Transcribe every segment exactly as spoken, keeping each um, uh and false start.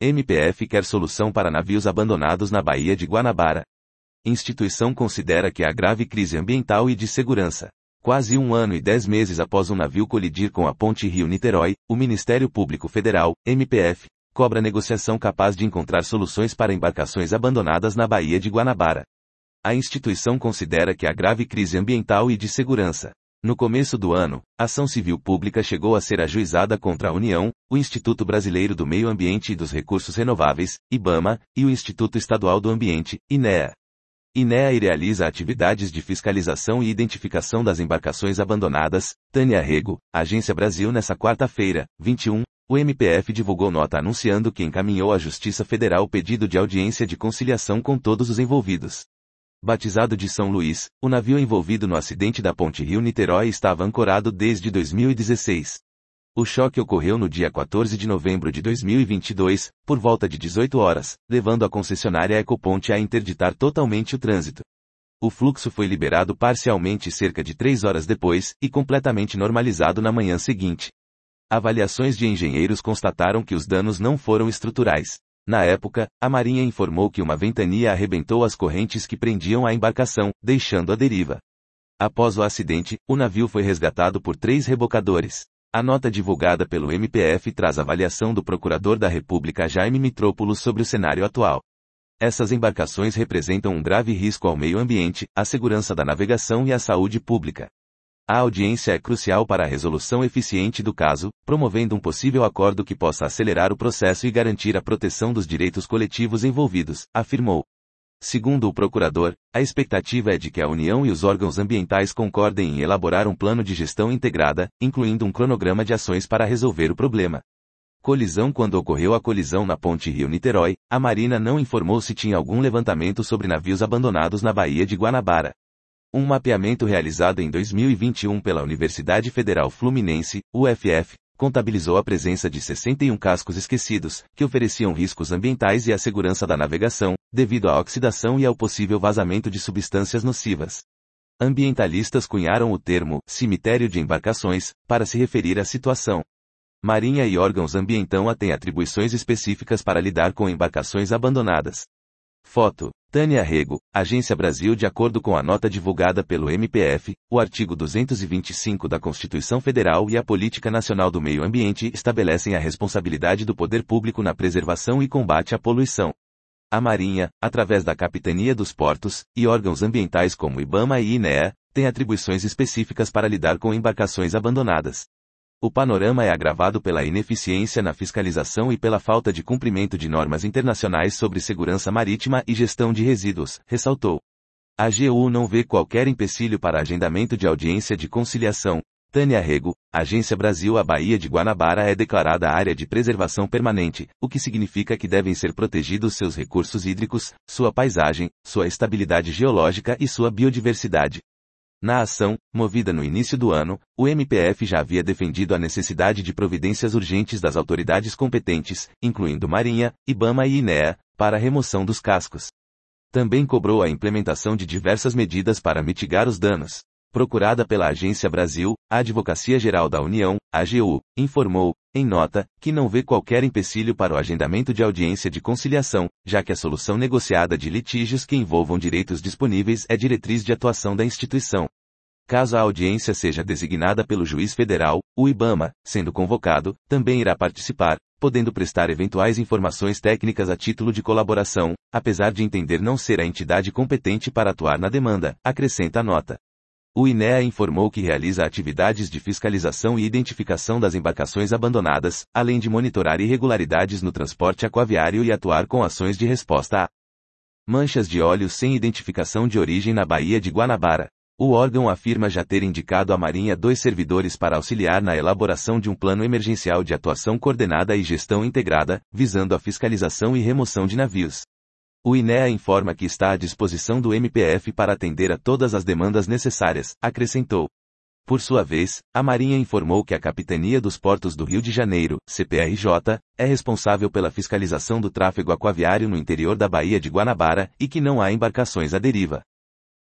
M P F quer solução para navios abandonados na Baía de Guanabara. Instituição considera que há grave crise ambiental e de segurança. Quase um ano e dez meses após um navio colidir com a ponte Rio-Niterói, o Ministério Público Federal, M P F, cobra negociação capaz de encontrar soluções para embarcações abandonadas na Baía de Guanabara. A instituição considera que há grave crise ambiental e de segurança. No começo do ano, a ação civil pública chegou a ser ajuizada contra a União, o Instituto Brasileiro do Meio Ambiente e dos Recursos Renováveis, IBAMA, e o Instituto Estadual do Ambiente, INEA. INEA realiza atividades de fiscalização e identificação das embarcações abandonadas. Tânia Rego, Agência Brasil. Nessa quarta-feira, vinte e um, o M P F divulgou nota anunciando que encaminhou à Justiça Federal pedido de audiência de conciliação com todos os envolvidos. Batizado de São Luís, o navio envolvido no acidente da ponte Rio-Niterói estava ancorado desde dois mil e dezesseis. O choque ocorreu no dia quatorze de novembro de dois mil e vinte e dois, por volta de dezoito horas, levando a concessionária Ecoponte a interditar totalmente o trânsito. O fluxo foi liberado parcialmente cerca de três horas depois, e completamente normalizado na manhã seguinte. Avaliações de engenheiros constataram que os danos não foram estruturais. Na época, a Marinha informou que uma ventania arrebentou as correntes que prendiam a embarcação, deixando-a deriva. Após o acidente, o navio foi resgatado por três rebocadores. A nota divulgada pelo M P F traz a avaliação do Procurador da República Jaime Mitrópolis sobre o cenário atual. Essas embarcações representam um grave risco ao meio ambiente, à segurança da navegação e à saúde pública. A audiência é crucial para a resolução eficiente do caso, promovendo um possível acordo que possa acelerar o processo e garantir a proteção dos direitos coletivos envolvidos, afirmou. Segundo o procurador, a expectativa é de que a União e os órgãos ambientais concordem em elaborar um plano de gestão integrada, incluindo um cronograma de ações para resolver o problema. Colisão. Quando ocorreu a colisão na ponte Rio-Niterói, a Marinha não informou se tinha algum levantamento sobre navios abandonados na Baía de Guanabara. Um mapeamento realizado em dois mil e vinte e um pela Universidade Federal Fluminense, U F F, contabilizou a presença de sessenta e um cascos esquecidos, que ofereciam riscos ambientais e à segurança da navegação, devido à oxidação e ao possível vazamento de substâncias nocivas. Ambientalistas cunharam o termo cemitério de embarcações para se referir à situação. Marinha e órgãos ambientais têm atribuições específicas para lidar com embarcações abandonadas. Foto: Tânia Rego, Agência Brasil. De acordo com a nota divulgada pelo M P F, o artigo duzentos e vinte e cinco da Constituição Federal e a Política Nacional do Meio Ambiente estabelecem a responsabilidade do poder público na preservação e combate à poluição. A Marinha, através da Capitania dos Portos, e órgãos ambientais como IBAMA e INEA, têm atribuições específicas para lidar com embarcações abandonadas. O panorama é agravado pela ineficiência na fiscalização e pela falta de cumprimento de normas internacionais sobre segurança marítima e gestão de resíduos, ressaltou. A A G U não vê qualquer empecilho para agendamento de audiência de conciliação. Tânia Rego, Agência Brasil. A Baía de Guanabara é declarada área de preservação permanente, o que significa que devem ser protegidos seus recursos hídricos, sua paisagem, sua estabilidade geológica e sua biodiversidade. Na ação, movida no início do ano, o M P F já havia defendido a necessidade de providências urgentes das autoridades competentes, incluindo Marinha, IBAMA e INEA, para a remoção dos cascos. Também cobrou a implementação de diversas medidas para mitigar os danos. Procurada pela Agência Brasil, a Advocacia Geral da União, A G U, informou, em nota, que não vê qualquer empecilho para o agendamento de audiência de conciliação, já que a solução negociada de litígios que envolvam direitos disponíveis é diretriz de atuação da instituição. Caso a audiência seja designada pelo juiz federal, o IBAMA, sendo convocado, também irá participar, podendo prestar eventuais informações técnicas a título de colaboração, apesar de entender não ser a entidade competente para atuar na demanda, acrescenta a nota. O INEA informou que realiza atividades de fiscalização e identificação das embarcações abandonadas, além de monitorar irregularidades no transporte aquaviário e atuar com ações de resposta a manchas de óleo sem identificação de origem na Baía de Guanabara. O órgão afirma já ter indicado à Marinha dois servidores para auxiliar na elaboração de um plano emergencial de atuação coordenada e gestão integrada, visando a fiscalização e remoção de navios. O INEA informa que está à disposição do M P F para atender a todas as demandas necessárias, acrescentou. Por sua vez, a Marinha informou que a Capitania dos Portos do Rio de Janeiro, C P R J, é responsável pela fiscalização do tráfego aquaviário no interior da Baía de Guanabara, e que não há embarcações à deriva.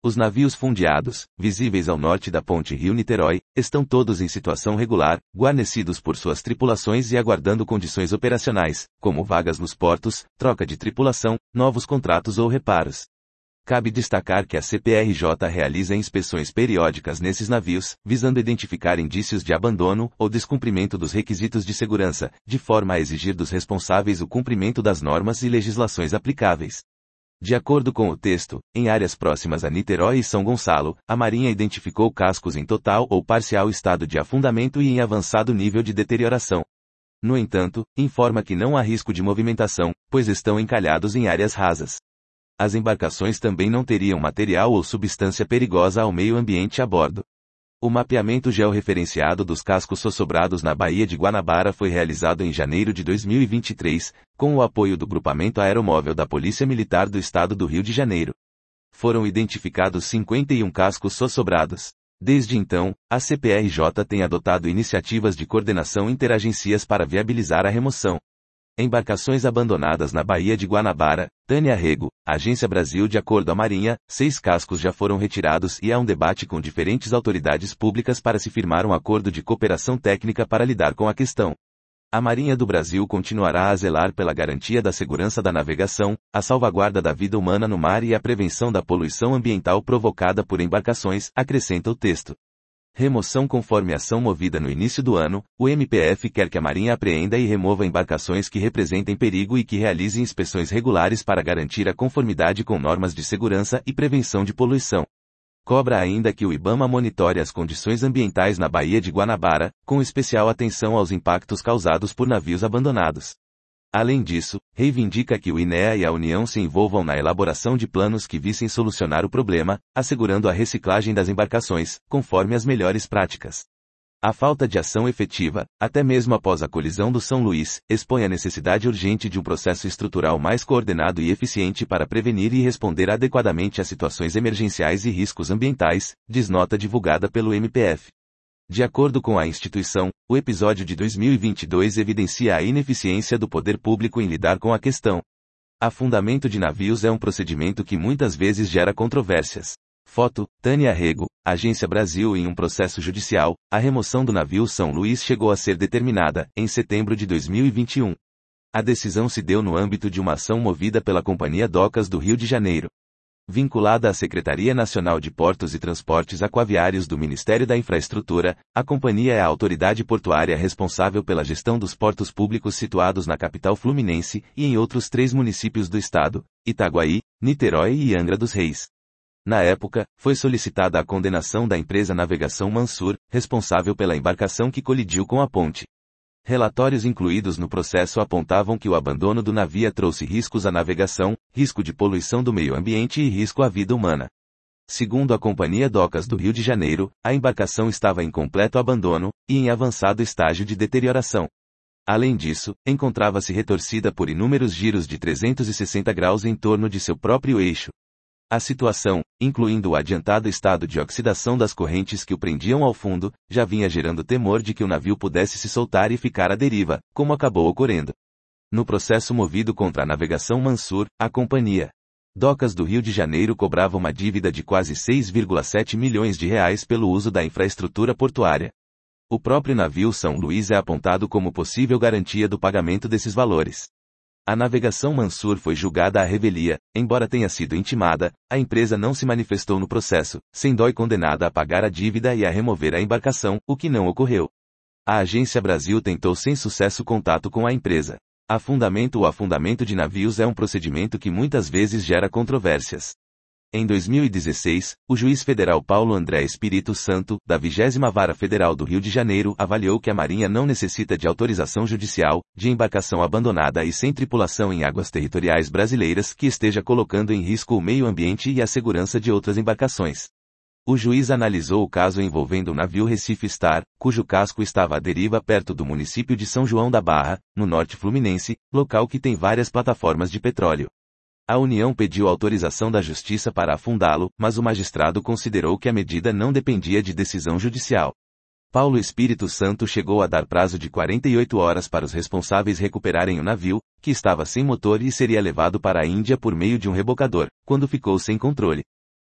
Os navios fundeados, visíveis ao norte da ponte Rio-Niterói, estão todos em situação regular, guarnecidos por suas tripulações e aguardando condições operacionais, como vagas nos portos, troca de tripulação, novos contratos ou reparos. Cabe destacar que a C P R J realiza inspeções periódicas nesses navios, visando identificar indícios de abandono ou descumprimento dos requisitos de segurança, de forma a exigir dos responsáveis o cumprimento das normas e legislações aplicáveis. De acordo com o texto, em áreas próximas a Niterói e São Gonçalo, a Marinha identificou cascos em total ou parcial estado de afundamento e em avançado nível de deterioração. No entanto, informa que não há risco de movimentação, pois estão encalhados em áreas rasas. As embarcações também não teriam material ou substância perigosa ao meio ambiente a bordo. O mapeamento georreferenciado dos cascos sossobrados na Baía de Guanabara foi realizado em janeiro de dois mil e vinte e três, com o apoio do Grupamento Aeromóvel da Polícia Militar do Estado do Rio de Janeiro. Foram identificados cinquenta e um cascos sossobrados. Desde então, a C P R J tem adotado iniciativas de coordenação interagências para viabilizar a remoção. Embarcações abandonadas na Baía de Guanabara, Tânia Rego, Agência Brasil. De acordo à Marinha, seis cascos já foram retirados e há um debate com diferentes autoridades públicas para se firmar um acordo de cooperação técnica para lidar com a questão. A Marinha do Brasil continuará a zelar pela garantia da segurança da navegação, a salvaguarda da vida humana no mar e a prevenção da poluição ambiental provocada por embarcações, acrescenta o texto. Remoção. Conforme ação movida no início do ano, o M P F quer que a Marinha apreenda e remova embarcações que representem perigo e que realize inspeções regulares para garantir a conformidade com normas de segurança e prevenção de poluição. Cobra ainda que o IBAMA monitore as condições ambientais na Baía de Guanabara, com especial atenção aos impactos causados por navios abandonados. Além disso, reivindica que o INEA e a União se envolvam na elaboração de planos que visem solucionar o problema, assegurando a reciclagem das embarcações, conforme as melhores práticas. A falta de ação efetiva, até mesmo após a colisão do São Luís, expõe a necessidade urgente de um processo estrutural mais coordenado e eficiente para prevenir e responder adequadamente a situações emergenciais e riscos ambientais, diz nota divulgada pelo M P F. De acordo com a instituição, o episódio de dois mil e vinte e dois evidencia a ineficiência do poder público em lidar com a questão. Afundamento de navios é um procedimento que muitas vezes gera controvérsias. Foto, Tânia Rego, Agência Brasil. Em um processo judicial, a remoção do navio São Luís chegou a ser determinada, em setembro de dois mil e vinte e um. A decisão se deu no âmbito de uma ação movida pela Companhia Docas do Rio de Janeiro. Vinculada à Secretaria Nacional de Portos e Transportes Aquaviários do Ministério da Infraestrutura, a companhia é a autoridade portuária responsável pela gestão dos portos públicos situados na capital fluminense e em outros três municípios do estado, Itaguaí, Niterói e Angra dos Reis. Na época, foi solicitada a condenação da empresa Navegação Mansur, responsável pela embarcação que colidiu com a ponte. Relatórios incluídos no processo apontavam que o abandono do navio trouxe riscos à navegação, risco de poluição do meio ambiente e risco à vida humana. Segundo a Companhia Docas do Rio de Janeiro, a embarcação estava em completo abandono e em avançado estágio de deterioração. Além disso, encontrava-se retorcida por inúmeros giros de trezentos e sessenta graus em torno de seu próprio eixo. A situação, incluindo o adiantado estado de oxidação das correntes que o prendiam ao fundo, já vinha gerando temor de que o navio pudesse se soltar e ficar à deriva, como acabou ocorrendo. No processo movido contra a Navegação Mansur, a Companhia Docas do Rio de Janeiro cobrava uma dívida de quase seis vírgula sete milhões de reais pelo uso da infraestrutura portuária. O próprio navio São Luís é apontado como possível garantia do pagamento desses valores. A Navegação Mansur foi julgada à revelia, embora tenha sido intimada, a empresa não se manifestou no processo, sendo condenada a pagar a dívida e a remover a embarcação, o que não ocorreu. A Agência Brasil tentou sem sucesso contato com a empresa. Afundamento ou afundamento de navios é um procedimento que muitas vezes gera controvérsias. Em dois mil e dezesseis, o juiz federal Paulo André Espírito Santo, da vigésima Vara Federal do Rio de Janeiro, avaliou que a Marinha não necessita de autorização judicial, de embarcação abandonada e sem tripulação em águas territoriais brasileiras que esteja colocando em risco o meio ambiente e a segurança de outras embarcações. O juiz analisou o caso envolvendo o navio Recife Star, cujo casco estava à deriva perto do município de São João da Barra, no norte fluminense, local que tem várias plataformas de petróleo. A União pediu autorização da Justiça para afundá-lo, mas o magistrado considerou que a medida não dependia de decisão judicial. Paulo Espírito Santo chegou a dar prazo de quarenta e oito horas para os responsáveis recuperarem o navio, que estava sem motor e seria levado para a Índia por meio de um rebocador, quando ficou sem controle.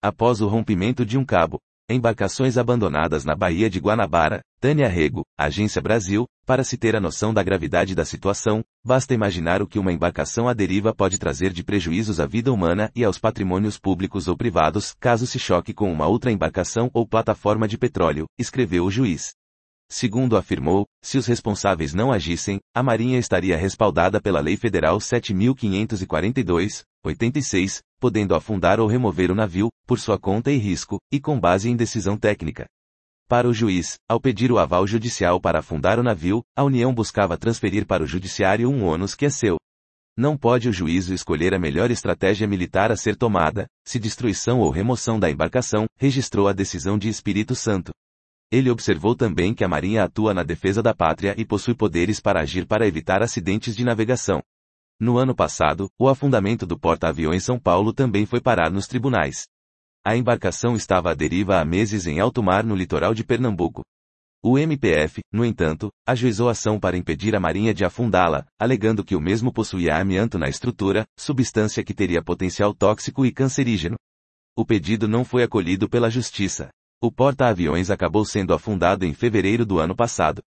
Após o rompimento de um cabo, embarcações abandonadas na Baía de Guanabara, Tânia Rego, Agência Brasil. Para se ter a noção da gravidade da situação, basta imaginar o que uma embarcação à deriva pode trazer de prejuízos à vida humana e aos patrimônios públicos ou privados, caso se choque com uma outra embarcação ou plataforma de petróleo, escreveu o juiz. Segundo afirmou, se os responsáveis não agissem, a Marinha estaria respaldada pela Lei Federal sete mil quinhentos e quarenta e dois, oitenta e seis, podendo afundar ou remover o navio, por sua conta e risco, e com base em decisão técnica. Para o juiz, ao pedir o aval judicial para afundar o navio, a União buscava transferir para o judiciário um ônus que é seu. Não pode o juízo escolher a melhor estratégia militar a ser tomada, se destruição ou remoção da embarcação, registrou a decisão de Espírito Santo. Ele observou também que a Marinha atua na defesa da pátria e possui poderes para agir para evitar acidentes de navegação. No ano passado, o afundamento do porta-aviões São Paulo também foi parar nos tribunais. A embarcação estava à deriva há meses em alto mar no litoral de Pernambuco. O M P F, no entanto, ajuizou ação para impedir a Marinha de afundá-la, alegando que o mesmo possuía amianto na estrutura, substância que teria potencial tóxico e cancerígeno. O pedido não foi acolhido pela Justiça. O porta-aviões acabou sendo afundado em fevereiro do ano passado.